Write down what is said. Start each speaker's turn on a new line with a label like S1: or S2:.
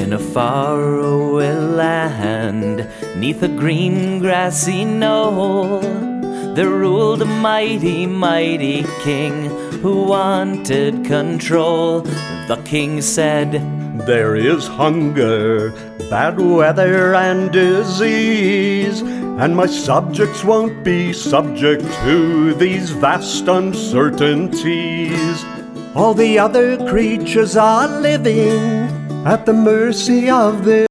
S1: In a faraway land, 'neath a green grassy knoll, there ruled a mighty, mighty king who wanted control. The king said,
S2: "There is hunger, bad weather and disease, and my subjects won't be subject to these vast uncertainties. All the other creatures are living at the mercy of this